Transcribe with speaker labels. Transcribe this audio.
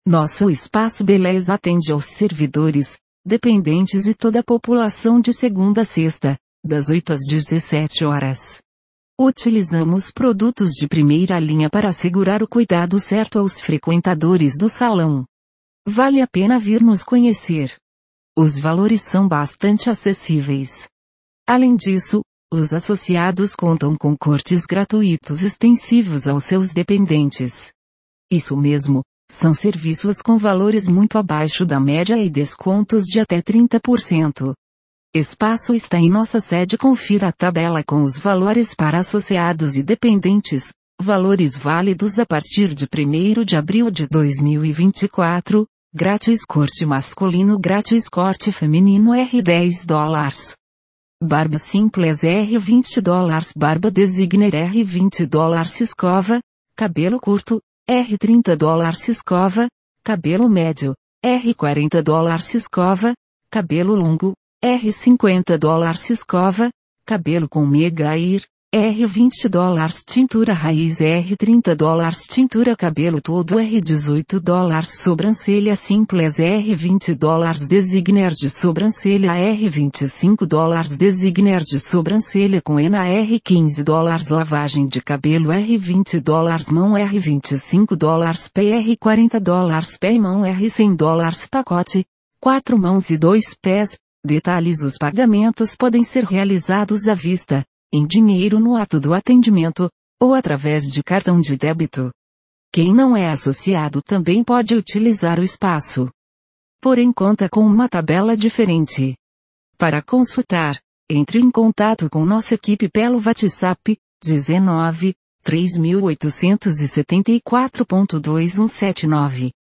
Speaker 1: Nosso Espaço Beleza atende aos servidores, dependentes e toda a população de segunda a sexta, das 8 às 17 horas. Utilizamos produtos de primeira linha para assegurar o cuidado certo aos frequentadores do salão. Vale a pena vir nos conhecer. Os valores são bastante acessíveis. Além disso, os associados contam com cortes gratuitos extensivos aos seus dependentes. Isso mesmo, são serviços com valores muito abaixo da média e descontos de até 30%. Espaço está em nossa sede. Confira a tabela com os valores para associados e dependentes, valores válidos a partir de 1º de abril de 2024, grátis corte masculino, grátis corte feminino $10. Barba simples $20, barba designer $20, escova, cabelo curto, $30, escova, cabelo médio, $40, escova, cabelo longo, $50, escova, cabelo com mega air, $20, tintura raiz $30, tintura cabelo todo $18, sobrancelha simples $20, designer de sobrancelha $25, designer de sobrancelha com henna $15, lavagem de cabelo $20, mão $25, pé $40, pé e mão $100, pacote, 4 mãos e 2 pés. Detalhes: os pagamentos podem ser realizados à vista, em dinheiro no ato do atendimento, ou através de cartão de débito. Quem não é associado também pode utilizar o espaço. Porém conta com uma tabela diferente. Para consultar, entre em contato com nossa equipe pelo WhatsApp, 19 3874.2179.